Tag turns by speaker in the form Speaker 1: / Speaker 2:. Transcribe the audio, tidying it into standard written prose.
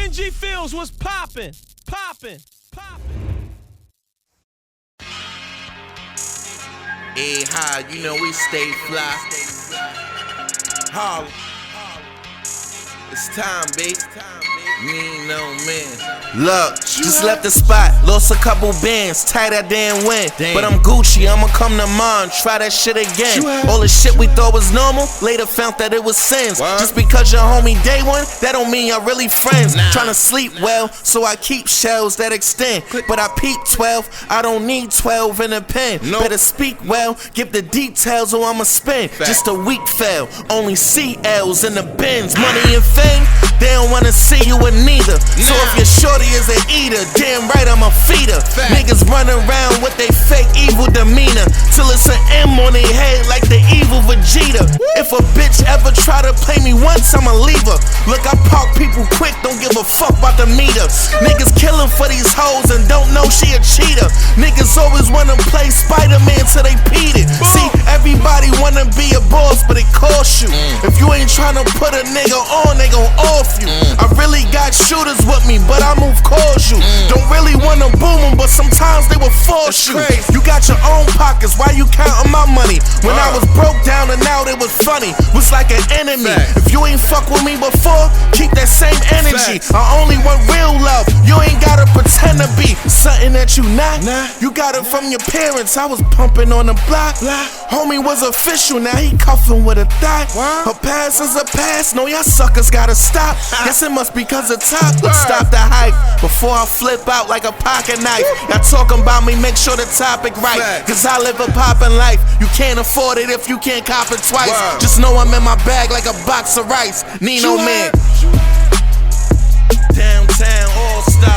Speaker 1: When G Fields was poppin'.
Speaker 2: Hey, hi, you know we stay fly. Harlem. It's time, babe. Me no man. Look, just left the spot, lost a couple bands, tight I didn't win. But I'm Gucci, I'ma come to mine, try that shit again. All the shit we thought was normal, later found that it was sins. Just because your homie day one, that don't mean y'all really friends. Tryna sleep well, so I keep shells that extend. But I peep 12, I don't need 12 in a pen. Better speak well, give the details or I'ma spin. Just a week fail, only CLs in the bins. Money and fame, they don't wanna see you in neither. So if your shorty is an eater, damn right I'ma feed her. Niggas run around with they fake evil demeanor, till it's an M on their head like the evil Vegeta. If a bitch ever try to play me once, I'ma leave her. Look, I park people quick, don't give a fuck about the meter. Niggas killing for these hoes and don't know she a cheater. Niggas always wanna play Spider-Man till they peed it. See, everybody wanna be a boss, but it costs you. If you ain't tryna put a nigga on, they gon' off you. I really got shooters with me, but I move cautious. Don't really wanna boom them, but sometimes they will force you. You got your own pockets, why you counting my money? When I was broke down and out, it was funny. Was like an enemy. If you ain't fuck with me before, keep that same energy. I only want real love. You ain't gotta pretend to be something that you not. You got it from your parents. I was pumping on the block. Homie was official, now he cuffing with a thigh. Her past is a past, no y'all suckers gotta stop. Guess it must be cause of top. Let's stop the hype before I flip out like a pocket knife. Y'all talking about me, make sure the topic right. Cause I live a poppin' life. You can't afford it if you can't cop it twice. Just know I'm in my bag like a box of rice. Nino man. Downtown all-star.